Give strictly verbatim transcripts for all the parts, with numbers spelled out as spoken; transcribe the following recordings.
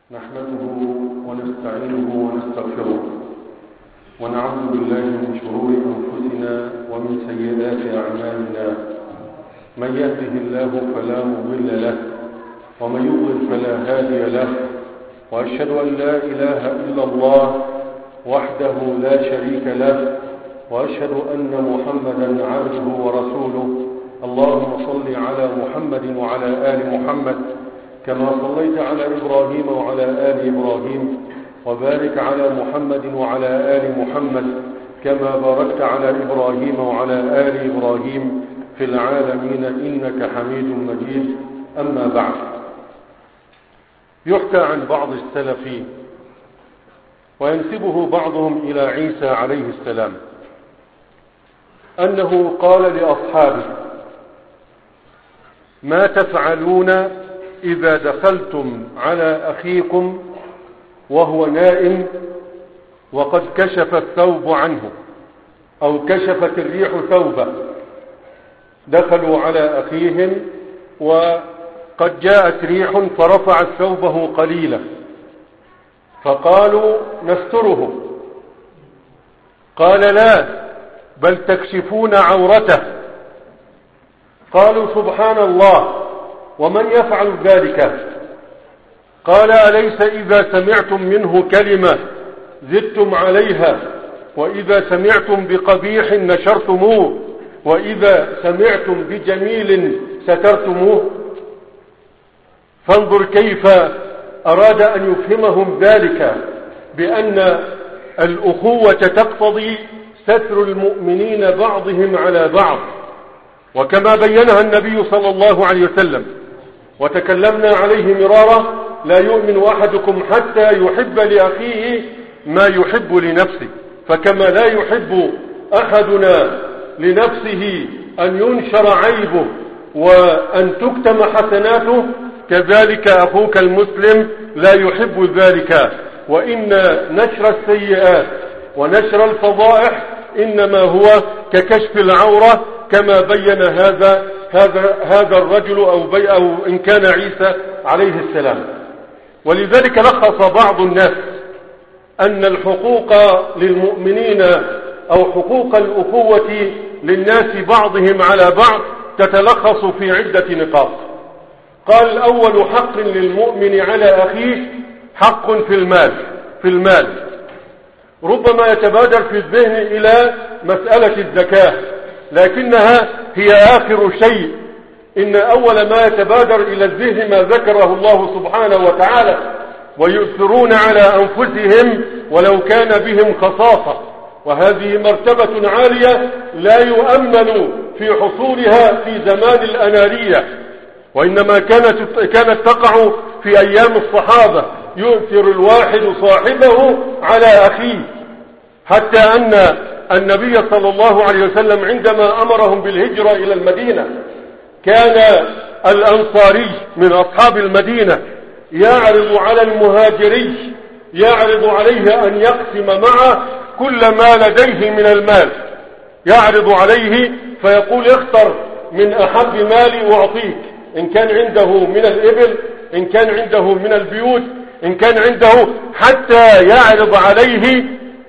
نحمده ونستعينه ونستغفره ونعوذ بالله من شرور أنفسنا ومن سيئات أعمالنا. من يهده الله فلا مضل له ومن يضلل فلا هادي له، وأشهد أن لا إله إلا الله وحده لا شريك له، وأشهد أن محمدا عبده ورسوله. اللهم صل على محمد وعلى آل محمد كما صليت على إبراهيم وعلى آل إبراهيم، وبارك على محمد وعلى آل محمد كما باركت على إبراهيم وعلى آل إبراهيم في العالمين إنك حميد مجيد. أما بعد، يحكى عن بعض السلف وينسبه بعضهم إلى عيسى عليه السلام أنه قال لأصحابه: ما تفعلون إذا دخلتم على أخيكم وهو نائم وقد كشف الثوب عنه أو كشفت الريح ثوبه؟ دخلوا على أخيهم وقد جاءت ريح فرفعت ثوبه قليلا، فقالوا: نستره. قال: لا، بل تكشفون عورته. قالوا: سبحان الله، ومن يفعل ذلك؟ قال: أليس إذا سمعتم منه كلمة زدتم عليها، وإذا سمعتم بقبيح نشرتموه، وإذا سمعتم بجميل سترتموه؟ فانظر كيف أراد أن يفهمهم ذلك بأن الأخوة تقتضي ستر المؤمنين بعضهم على بعض، وكما بينها النبي صلى الله عليه وسلم وتكلمنا عليه مرارا: لا يؤمن أحدكم حتى يحب لأخيه ما يحب لنفسه. فكما لا يحب أحدنا لنفسه أن ينشر عيبه وأن تكتم حسناته، كذلك أخوك المسلم لا يحب ذلك. وإن نشر السيئات ونشر الفضائح إنما هو ككشف العورة، كما بين هذا هذا هذا الرجل أو, بي أو إن كان عيسى عليه السلام. ولذلك لخص بعض الناس أن الحقوق للمؤمنين أو حقوق الأخوة للناس بعضهم على بعض تتلخص في عدة نقاط. قال: أول حق للمؤمن على أخيه حق في المال في المال ربما يتبادر في الذهن إلى مسألة الزكاة، لكنها هي آخر شيء. إن أول ما يتبادر إلى الذهن ما ذكره الله سبحانه وتعالى: ويؤثرون على أنفسهم ولو كان بهم خصاصة. وهذه مرتبة عالية لا يؤمن في حصولها في زمان الأنانية، وإنما كانت كانت تقع في أيام الصحابة، يؤثر الواحد صاحبه على أخيه، حتى أن النبي صلى الله عليه وسلم عندما أمرهم بالهجرة إلى المدينة كان الأنصاري من أصحاب المدينة يعرض على المهاجري يعرض عليه أن يقسم معه كل ما لديه من المال، يعرض عليه فيقول: اختر من أحب مالي وأعطيك، إن كان عنده من الإبل، إن كان عنده من البيوت، إن كان عنده، حتى يعرض عليه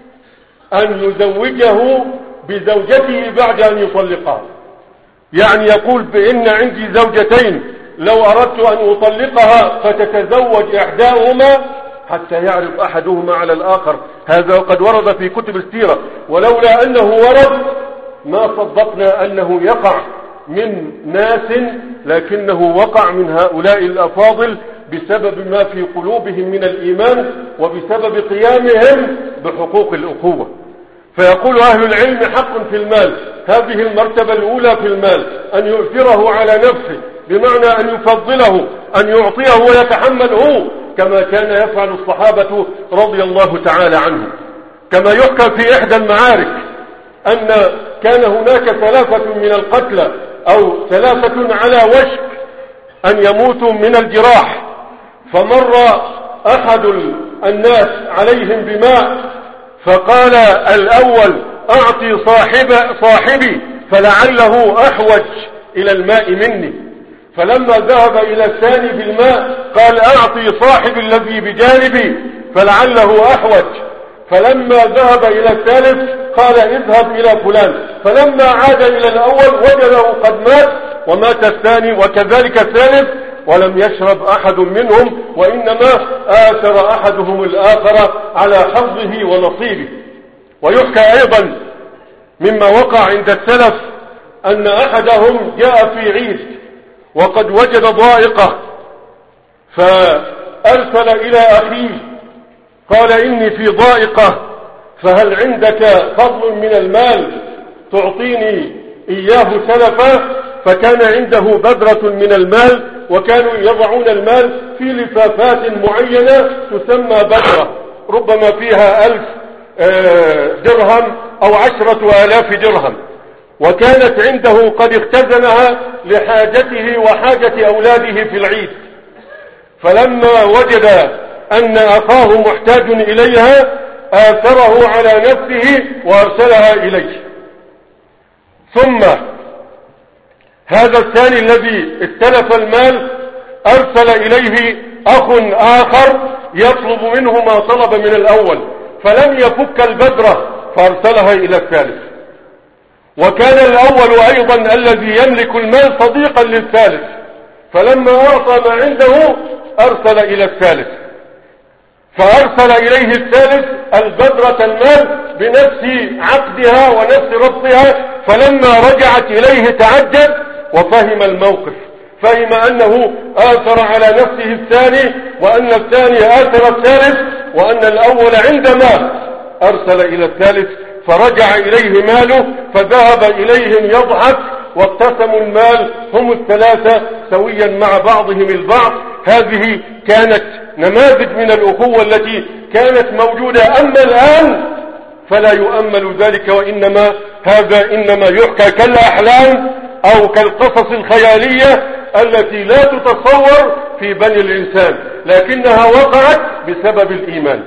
أن يزوجه بزوجته بعد أن يطلقها. يعني يقول: بإن عندي زوجتين، لو أردت أن أطلقها فتتزوج إحداهما، حتى يعرض أحدهما على الآخر. هذا قد ورد في كتب السيرة، ولولا أنه ورد ما صدقنا أنه يقع من ناس، لكنه وقع من هؤلاء الأفاضل بسبب ما في قلوبهم من الإيمان وبسبب قيامهم بحقوق الأخوة. فيقول أهل العلم: حق في المال. هذه المرتبة الأولى في المال، أن يؤثره على نفسه، بمعنى أن يفضله، أن يعطيه ويتحمله، كما كان يفعل الصحابة رضي الله تعالى عنهم. كما يحكى في إحدى المعارك أن كان هناك ثلاثة من القتلى أو ثلاثة على وشك أن يموتوا من الجراح، فمر أحد الناس عليهم بماء فقال الأول: أعطي صاحب صاحبي فلعله أحوج إلى الماء مني. فلما ذهب إلى الثاني بالماء قال أعطي صاحب الذي بجانبي فلعله أحوج. فلما ذهب إلى الثالث قال اذهب إلى فلان. فلما عاد إلى الأول وجده قد مات ومات الثاني وكذلك الثالث، ولم يشرب أحد منهم، وإنما آثر أحدهم الآخر على حظه ونصيبه. ويحكى أيضا مما وقع عند السلف أن أحدهم جاء في عيد وقد وجد ضائقة، فأرسل إلى أخيه قال إني في ضائقة، فهل عندك فضل من المال تعطيني إياه سلفا؟ فكان عنده بدرة من المال، وكانوا يضعون المال في لفافات معينة تسمى بدرة، ربما فيها ألف درهم أو عشرة آلاف درهم، وكانت عنده قد اختزنها لحاجته وحاجة أولاده في العيد. فلما وجد أن أخاه محتاج إليها آثره على نفسه وأرسلها إليه. ثم هذا الثاني الذي استلف المال أرسل إليه أخ آخر يطلب منه ما طلب من الأول، فلم يفك البدرة فأرسلها إلى الثالث. وكان الأول أيضا الذي يملك المال صديقا للثالث، فلما أعطى ما عنده أرسل إلى الثالث، فأرسل إليه الثالث البدرة المال بنفس عقدها ونفس ربطها. فلما رجعت إليه تعجب وفهم الموقف، فهم أنه آثر على نفسه الثاني، وأن الثاني آثر الثالث، وأن الأول عندما أرسل إلى الثالث فرجع إليه ماله، فذهب إليهم يضحك واقتسموا المال هم الثلاثة سويا مع بعضهم البعض. هذه كانت نماذج من الأخوة التي كانت موجودة. أما الآن فلا يؤمل ذلك، وإنما هذا إنما يحكى كالأحلام أو كالقصص الخيالية التي لا تتصور في بني الإنسان، لكنها وقعت بسبب الإيمان.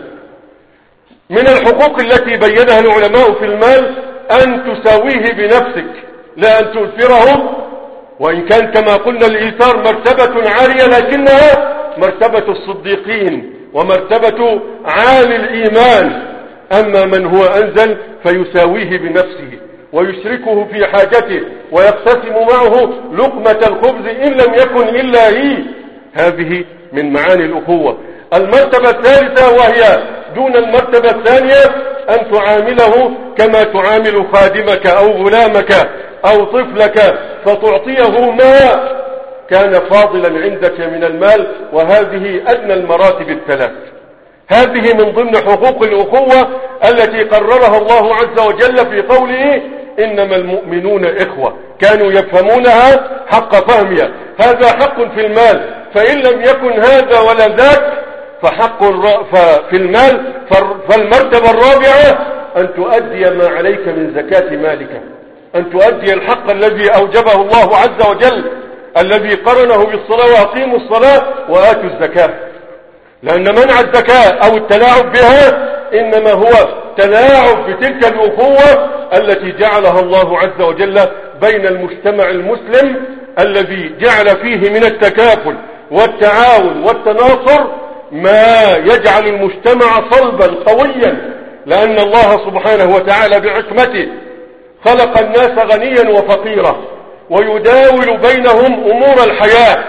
من الحقوق التي بينها العلماء في المال أن تساويه بنفسك، لا أن تؤثره، وإن كان كما قلنا الإيثار مرتبة عالية، لكنها مرتبة الصديقين ومرتبة عالي الإيمان. أما من هو أنزل فيساويه بنفسه ويشركه في حاجته ويقتسم معه لقمة الخبز إن لم يكن إلا هي. هذه من معاني الأخوة. المرتبة الثالثة وهي دون المرتبة الثانية أن تعامله كما تعامل خادمك أو غلامك أو طفلك، فتعطيه ما كان فاضلا عندك من المال، وهذه أدنى المراتب الثلاث. هذه من ضمن حقوق الأخوة التي قررها الله عز وجل في قوله إنما المؤمنون إخوة، كانوا يفهمونها حق فهمها. هذا حق في المال، فإن لم يكن هذا ولا ذاك فحق في المال. فالمرتبة الرابعة أن تؤدي ما عليك من زكاة مالك، أن تؤدي الحق الذي أوجبه الله عز وجل الذي قرنه بالصلاة، وأقيموا الصلاة وآتوا الزكاة. لأن منع الزكاة أو التلاعب بها إنما هو تلاعب بتلك الأخوة التي جعلها الله عز وجل بين المجتمع المسلم، الذي جعل فيه من التكافل والتعاون والتناصر ما يجعل المجتمع صلبا قويا. لأن الله سبحانه وتعالى بحكمته خلق الناس غنيا وفقيرا، ويداول بينهم أمور الحياة،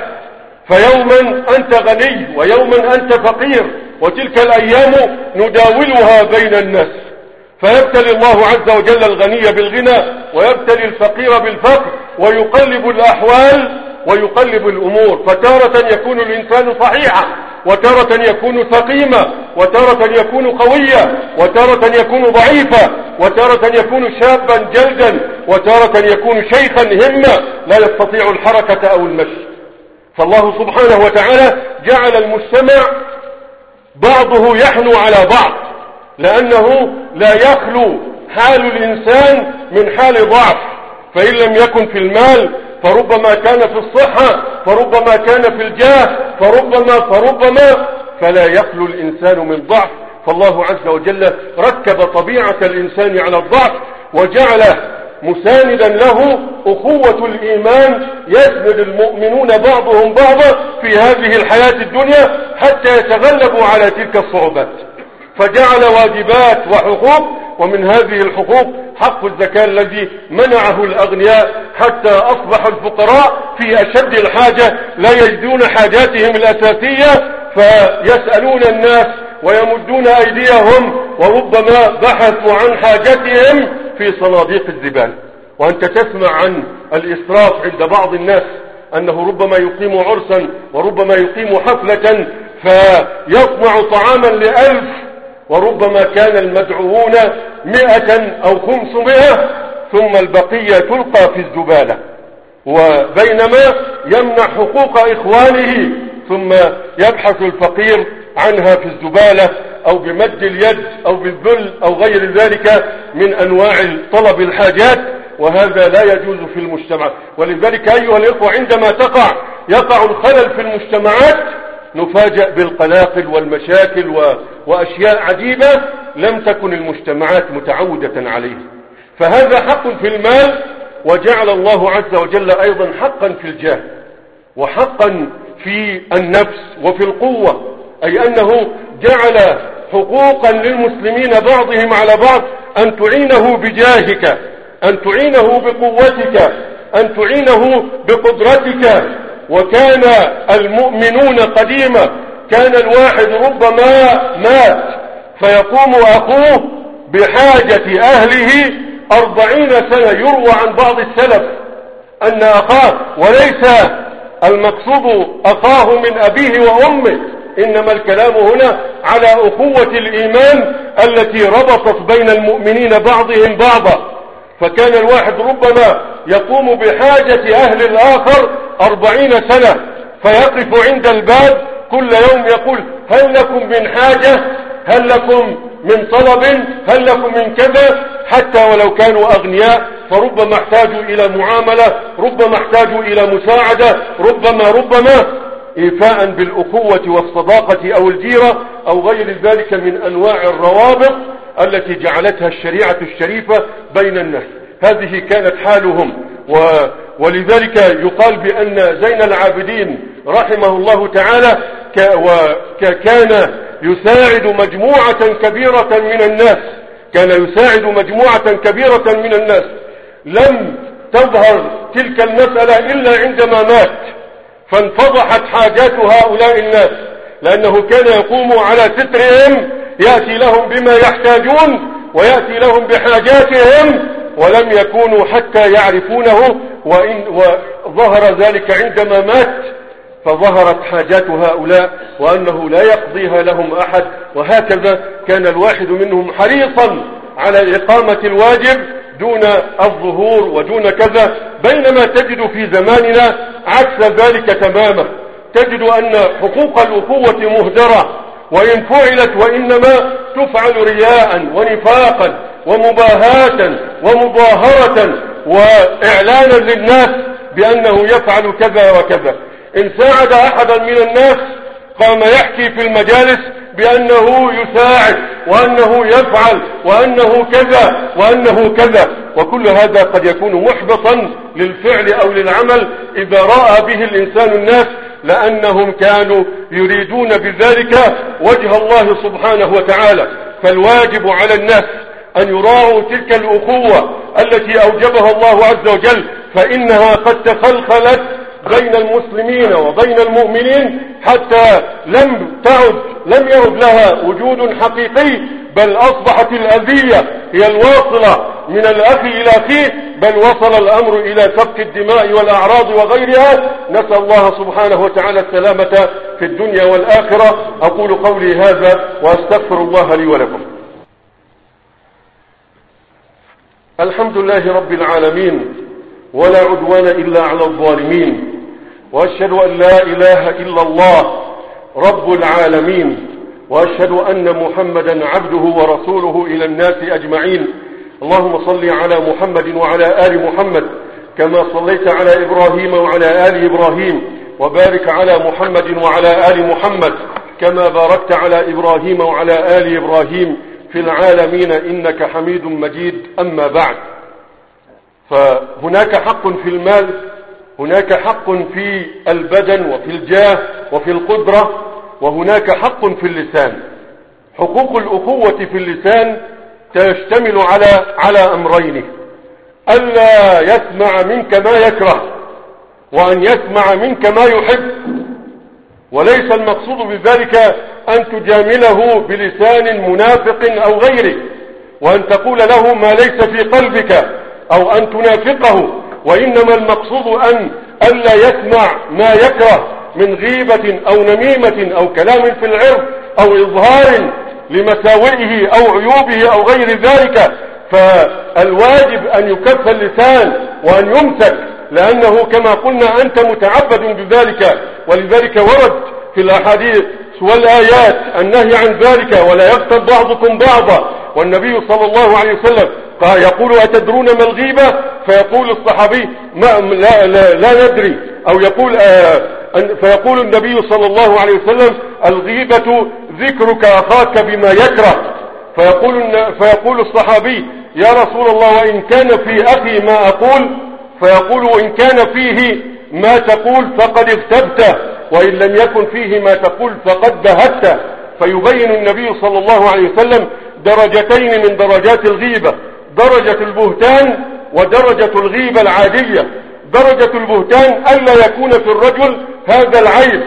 فيوما أنت غني ويوما أنت فقير، وتلك الأيام نداولها بين الناس. فيبتلي الله عز وجل الغني بالغنى ويبتلي الفقير بالفقر، ويقلب الأحوال ويقلب الأمور. فتارة يكون الإنسان صحيحا، وتارة يكون سقيما، وتارة يكون قويا، وتارة يكون ضعيفا، وتارة يكون شابا جلدا، وتارة يكون شيخا همة لا يستطيع الحركة أو المشي. فالله سبحانه وتعالى جعل المجتمع بعضه يحنو على بعض، لأنه لا يخلو حال الإنسان من حال ضعف. فإن لم يكن في المال فربما كان في الصحة، فربما كان في الجاه، فربما فربما فلا يخلو الإنسان من ضعف. فالله عز وجل ركب طبيعة الإنسان على الضعف، وجعل مساندا له أخوة الإيمان، يسند المؤمنون بعضهم بعضا في هذه الحياة الدنيا حتى يتغلبوا على تلك الصعوبات. فجعل واجبات وحقوق، ومن هذه الحقوق حق الزكاة الذي منعه الأغنياء حتى أصبح الفقراء في أشد الحاجة، لا يجدون حاجاتهم الأساسية فيسألون الناس ويمدون أيديهم، وربما بحثوا عن حاجتهم في صناديق الزبالة. وأنت تسمع عن الإسراف عند بعض الناس، أنه ربما يقيم عرسا وربما يقيم حفلة فيصنع طعاما لألف، وربما كان المدعوون مئة أو خمسمائة، ثم البقية تلقى في الزبالة، وبينما يمنع حقوق إخوانه ثم يبحث الفقير عنها في الزبالة أو بمد اليد أو بالذل أو غير ذلك من أنواع طلب الحاجات، وهذا لا يجوز في المجتمع. ولذلك أيها الإخوة، عندما تقع يقع الخلل في المجتمعات نفاجأ بالقلاقل والمشاكل و... وأشياء عجيبة لم تكن المجتمعات متعودة عليه. فهذا حق في المال، وجعل الله عز وجل أيضا حقا في الجاه، وحقا في النفس وفي القوة، أي أنه جعل حقوقا للمسلمين بعضهم على بعض، أن تعينه بجاهك، أن تعينه بقوتك، أن تعينه بقدرتك. وكان المؤمنون قديما كان الواحد ربما مات فيقوم أخوه بحاجة أهله أربعين سنة. يروى عن بعض السلف أن أخاه، وليس المقصود أخاه من أبيه وأمه، إنما الكلام هنا على أخوة الإيمان التي ربطت بين المؤمنين بعضهم بعضا. فكان الواحد ربما يقوم بحاجة أهل الآخر أربعين سنة، فيقف عند الباب كل يوم يقول: هل لكم من حاجة؟ هل لكم من طلب؟ هل لكم من كذا؟ حتى ولو كانوا أغنياء فربما احتاجوا إلى معاملة، ربما احتاجوا إلى مساعدة، ربما ربما إيفاء بالأخوة والصداقة أو الجيرة أو غير ذلك من أنواع الروابط التي جعلتها الشريعة الشريفة بين الناس. هذه كانت حالهم. و ولذلك يقال بأن زين العابدين رحمه الله تعالى كان يساعد مجموعة كبيرة من الناس، كان يساعد مجموعة كبيرة من الناس. لم تظهر تلك المسألة إلا عندما مات، فانفضحت حاجات هؤلاء الناس، لأنه كان يقوم على سترهم، يأتي لهم بما يحتاجون ويأتي لهم بحاجاتهم، ولم يكونوا حتى يعرفونه. وإن وظهر ذلك عندما مات، فظهرت حاجات هؤلاء وأنه لا يقضيها لهم أحد. وهكذا كان الواحد منهم حريصا على إقامة الواجب دون الظهور ودون كذا، بينما تجد في زماننا عكس ذلك تماما. تجد أن حقوق الأخوة مهدرة، وإن فعلت وإنما تفعل رياء ونفاقا ومباهاة ومظاهرة وإعلانا للناس بأنه يفعل كذا وكذا. إن ساعد أحدا من الناس قام يحكي في المجالس بأنه يساعد وأنه يفعل وأنه كذا وأنه كذا، وكل هذا قد يكون محبطا للفعل أو للعمل إذا رأى به الإنسان الناس، لأنهم كانوا يريدون بذلك وجه الله سبحانه وتعالى. فالواجب على الناس أن يراعوا تلك الأخوة التي أوجبها الله عز وجل، فإنها قد تخلخلت بين المسلمين وبين المؤمنين حتى لم تعد لم يعد لها وجود حقيقي، بل أصبحت الأذية هي الواصلة من الأخ إلى أخيه، بل وصل الأمر إلى سفك الدماء والأعراض وغيرها. نسأل الله سبحانه وتعالى السلامة في الدنيا والآخرة. أقول قولي هذا وأستغفر الله لي ولكم. الحمد لله رب العالمين، ولا عدوان إلا على الظالمين، وأشهد أن لا إله إلا الله رب العالمين، وأشهد أن محمدا عبده ورسوله إلى الناس أجمعين. اللهم صل على محمد وعلى آل محمد كما صليت على إبراهيم وعلى آل إبراهيم، وبارك على محمد وعلى آل محمد كما باركت على إبراهيم وعلى آل إبراهيم في العالمين إنك حميد مجيد. أما بعد، فهناك حق في المال، هناك حق في البدن وفي الجاه وفي القدرة، وهناك حق في اللسان. حقوق الأخوة في اللسان تشتمل على على أمرين: ألا يسمع منك ما يكره، وأن يسمع منك ما يحب. وليس المقصود بذلك أن تجامله بلسان منافق أو غيره، وأن تقول له ما ليس في قلبك أو أن تنافقه، وإنما المقصود أن ألا يسمع ما يكره من غيبة أو نميمة أو كلام في العرض أو إظهار لمساوئه أو عيوبه أو غير ذلك. فالواجب أن يكف اللسان وأن يمسك، لأنه كما قلنا أنت متعبد بذلك. ولذلك ورد في الأحاديث والآيات النهي عن ذلك: ولا يغتب بعضكم بعضا. والنبي صلى الله عليه وسلم يقول: أتدرون ما الغيبة؟ فيقول الصحابي: ما لا, لا, لا ندري. أو يقول آه فيقول النبي صلى الله عليه وسلم: الغيبة ذكرك أخاك بما يكره. فيقول, فيقول الصحابي: يا رسول الله، وإن كان في أخي ما أقول؟ فيقول: وإن كان فيه ما تقول فقد اغتبته، وإن لم يكن فيه ما تقول فقد بهته. فيبين النبي صلى الله عليه وسلم درجتين من درجات الغيبة: درجة البهتان ودرجة الغيبة العادية. درجة البهتان ألا يكون في الرجل هذا العيب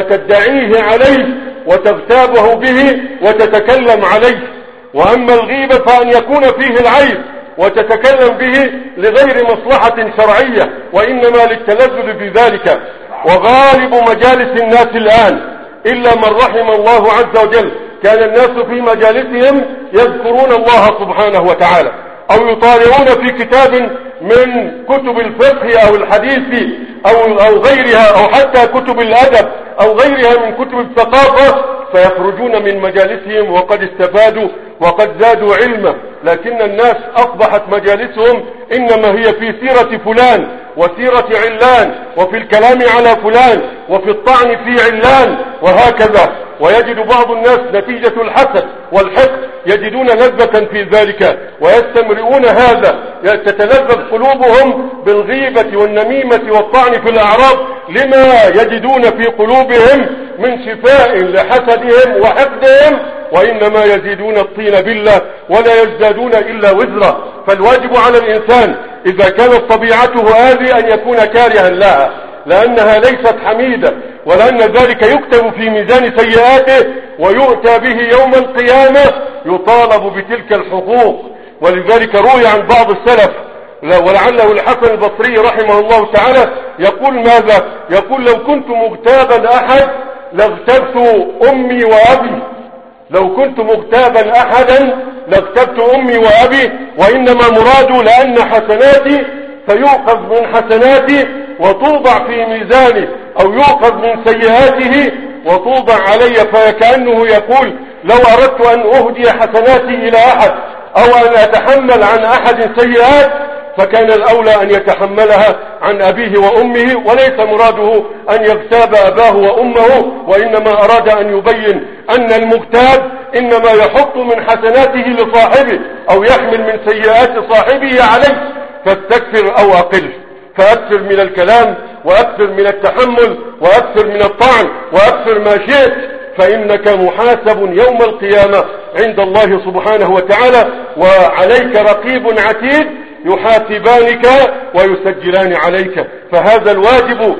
فتدعيه عليه وتغتابه به وتتكلم عليه. وأما الغيبة فأن يكون فيه العيب وتتكلم به لغير مصلحة شرعية، وإنما للتلذذ بذلك. وغالب مجالس الناس الآن إلا من رحم الله عز وجل كان الناس في مجالسهم يذكرون الله سبحانه وتعالى، أو يطالعون في كتاب من كتب الفقه أو الحديث أو, أو غيرها، أو حتى كتب الأدب أو غيرها من كتب الثقافة، فيخرجون من مجالسهم وقد استفادوا وقد زادوا علما. لكن الناس أصبحت مجالسهم إنما هي في سيرة فلان وسيرة علان، وفي الكلام على فلان، وفي الطعن في علان، وهكذا. ويجد بعض الناس نتيجة الحسد والحقد يجدون لذة في ذلك ويستمرئون هذا، تتلذذ قلوبهم بالغيبة والنميمة والطعن في الأعراض لما يجدون في قلوبهم من شفاء لحسدهم وحقدهم، وإنما يزيدون الطين بالله ولا يزدادون إلا وزرا. فالواجب على الإنسان إذا كانت طبيعته هذه أن يكون كارها لها، لأنها ليست حميدة، ولأن ذلك يكتب في ميزان سيئاته ويؤتى به يوم القيامة يطالب بتلك الحقوق. ولذلك روي عن بعض السلف ولعله الحسن البصري رحمه الله تعالى يقول ماذا؟ يقول: لو كنت مغتابا أحد لاغتبت أمي وأبي. لو كنت مغتابا أحدا لاغتبت أمي وأبي، وإنما مراد لأن حسناتي فيؤخذ من حسناتي وتوضع في ميزانه، أو يؤخذ من سيئاته وتوضع علي. فكأنه يقول: لو أردت أن أهدي حسناتي إلى أحد أو أن أتحمل عن أحد سيئات فكان الأولى أن يتحملها عن أبيه وأمه، وليس مراده أن يغتاب أباه وأمه، وإنما أراد أن يبين أن المغتاب إنما يحط من حسناته لصاحبه أو يحمل من سيئات صاحبه عليه. فاستكثر أو أقل، فأكثر من الكلام وأكثر من التحمل وأكثر من الطعن وأكثر ما شئت، فإنك محاسب يوم القيامة عند الله سبحانه وتعالى، وعليك رقيب عتيد يحاسبانك ويسجلان عليك. فهذا الواجب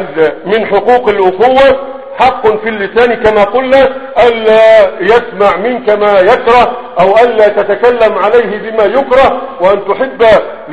من حقوق الأخوة. حق في اللسان كما قلنا: ألا يسمع منك ما يكره، أو ألا تتكلم عليه بما يكره، وأن تحب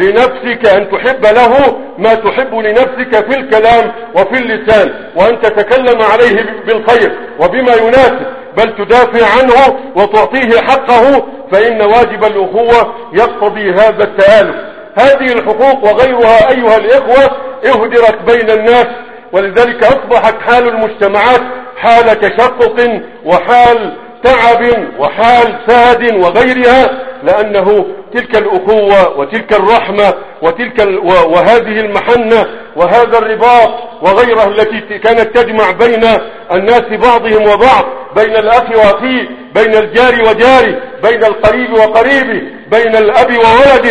لنفسك أن تحب له ما تحب لنفسك في الكلام وفي اللسان، وأن تتكلم عليه بالخير وبما يناسب، بل تدافع عنه وتعطيه حقه، فإن واجب الأخوة يقتضي هذا التآلف. هذه الحقوق وغيرها أيها الإخوة اهدرت بين الناس، ولذلك أصبحت حال المجتمعات حال تشقق وحال تعب وحال ساد وغيرها، لأنه تلك الأخوة وتلك الرحمة وتلك ال... وهذه المحنة وهذا الرباط وغيرها التي كانت تجمع بين الناس بعضهم وبعض، بين الأخ وأخيه، بين الجار وجاره، بين القريب وقريبه، بين الأب وولده،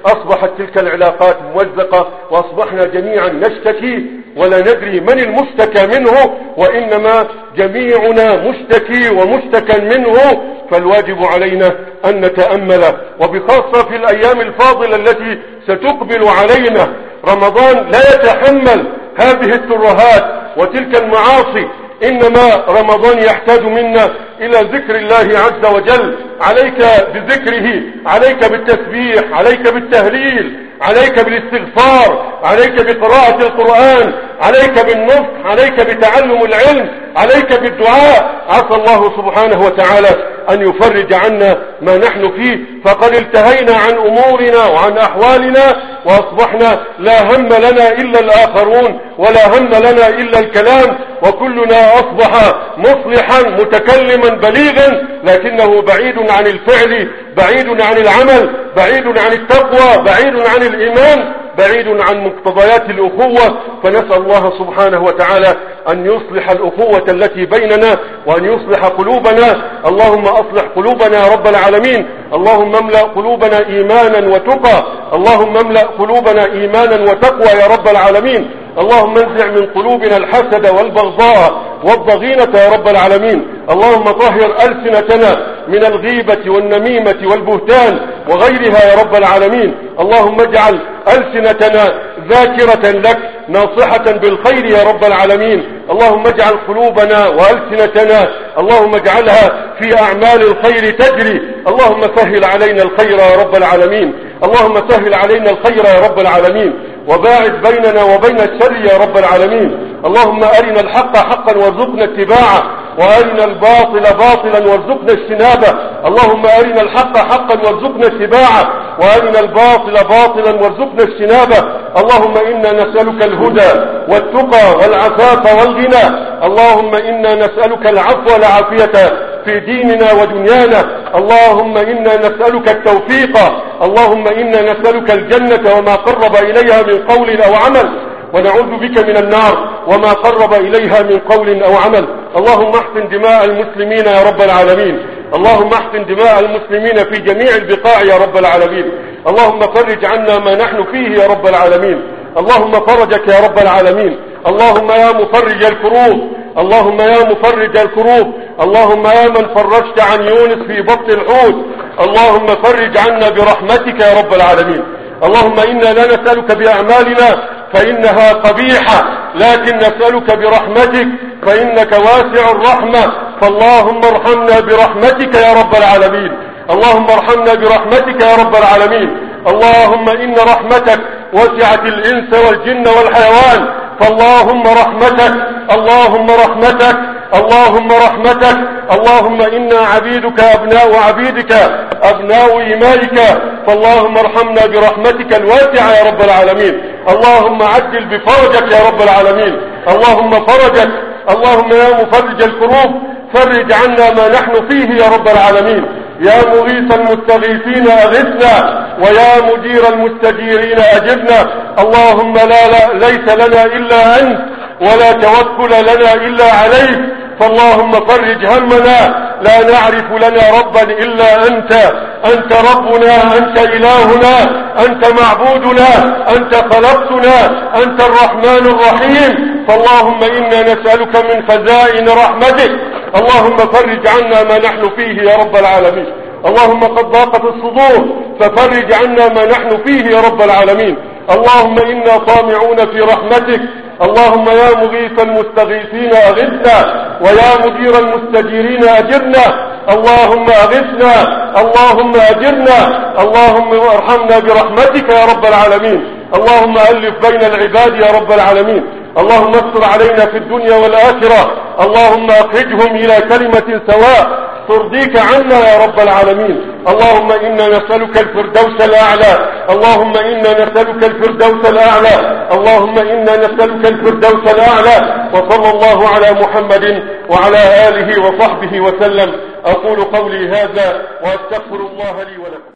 أصبحت تلك العلاقات ممزقة، وأصبحنا جميعا نشتكي ولا ندري من المشتكى منه، وإنما جميعنا مشتكي ومشتكى منه. فالواجب علينا أن نتأمل، وبخاصة في الأيام الفاضلة التي ستقبل علينا. رمضان لا يتحمل هذه الترهات وتلك المعاصي، إنما رمضان يحتاج منا إلى ذكر الله عز وجل. عليك بذكره، عليك بالتسبيح، عليك بالتهليل، عليك بالاستغفار، عليك بقراءة القرآن، عليك بالنصح، عليك بتعلم العلم، عليك بالدعاء. عسى الله سبحانه وتعالى أن يفرج عنا ما نحن فيه، فقد التهينا عن أمورنا وعن أحوالنا، وأصبحنا لا هم لنا إلا الآخرون، ولا هم لنا إلا الكلام، وكلنا أصبح مصلحا متكلما بليغا، لكنه بعيد عن الفعل، بعيد عن العمل، بعيد عن التقوى، بعيد عن الإيمان، بعيد عن مقتضيات الأخوة. فنسأل الله سبحانه وتعالى أن يصلح الأخوة التي بيننا، وأن يصلح قلوبنا. اللهم أصلح قلوبنا يا رب العالمين. اللهم املأ قلوبنا إيمانا وتقى، اللهم املأ قلوبنا إيمانا وتقوى يا رب العالمين. اللهم انزع من قلوبنا الحسد والبغضاء والضغينة يا رب العالمين. اللهم طهر ألسنتنا من الغيبة والنميمة والبهتان وغيرها يا رب العالمين. اللهم اجعل ألسنتنا ذاكرة لك ناصحة بالخير يا رب العالمين. اللهم اجعل قلوبنا وألسنتنا اللهم اجعلها في أعمال الخير تجري. اللهم سهل علينا الخير يا رب العالمين. اللهم سهل علينا الخير يا رب العالمين، وباعد بيننا وبين الشر يا رب العالمين. اللهم أرنا الحق حقا وارزقنا اتباعه، وأرنا الباطل باطلا وارزقنا اجتنابه. اللهم أرنا الحق حقا وارزقنا اتباعه، وأرنا الباطل باطلا وارزقنا اجتنابه. اللهم إنا نسألك الهدى والتقى والعفاف والغنى. اللهم إنا نسألك العفو والعافية في ديننا ودنيانا. اللهم إنا نسألك التوفيق. اللهم إنا نسألك الجنة وما قرب إليها من قول أو عمل، ونعوذ بك من النار وما قرب إليها من قول أو عمل. اللهم احقن دماء المسلمين يا رب العالمين. اللهم احقن دماء المسلمين في جميع البقاع يا رب العالمين. اللهم فرج عنا ما نحن فيه يا رب العالمين. اللهم فرجك يا رب العالمين. اللهم يا مفرج الكروب، اللهم يا مفرج الكروب، اللهم يا من فرجت عن يونس في بطن الحوت، اللهم فرج عنا برحمتك يا رب العالمين. اللهم إنا لا نسألك بأعمالنا فإنها قبيحة، لكن نسألك برحمتك فإنك واسع الرحمة. فاللهم ارحمنا برحمتك يا رب العالمين. اللهم ارحمنا برحمتك يا رب العالمين. اللهم إن رحمتك وسعت الإنس والجن والحيوان، فاللهم رحمتك، اللهم رحمتك، اللهم رحمتك. اللهم إنا عبيدك أبناء عبيدك أبناء إمائك، فاللهم ارحمنا برحمتك الواسعة يا رب العالمين. اللهم عجل بفرجك يا رب العالمين. اللهم فرجك، اللهم يا مفرج الكروب فرج عنا ما نحن فيه يا رب العالمين. يا مغيث المستغيثين أغثنا، ويا مجير المستجيرين أجبنا. اللهم لا, لا ليس لنا إلا أنت، ولا توكل لنا إلا عليك، فاللهم فرج همنا. لا نعرف لنا ربا إلا أنت، أنت ربنا، أنت إلهنا، أنت معبودنا، أنت خلقتنا، أنت الرحمن الرحيم. فاللهم إنا نسألك من خزائن رحمتك. اللهم فرج عنا ما نحن فيه يا رب العالمين. اللهم قد ضاقت الصدور ففرج عنا ما نحن فيه يا رب العالمين. اللهم إنا طامعون في رحمتك. اللهم يا مغيث المستغيثين أغثنا، ويا مدير المستجيرين أجرنا. اللهم أغثنا، اللهم أجرنا. اللهم ارحمنا برحمتك يا رب العالمين. اللهم ألف بين العباد يا رب العالمين. اللهم استر علينا في الدنيا والآخرة. اللهم أخرجهم إلى كلمة سواء ترضيك عنا يا رب العالمين. اللهم إنا نسألك الفردوس الأعلى. اللهم إنا نسألك الفردوس الأعلى. اللهم إنا نسألك الفردوس الأعلى. وصلى الله على محمد وعلى آله وصحبه وسلم. أقول قولي هذا وأستغفر الله لي ولكم.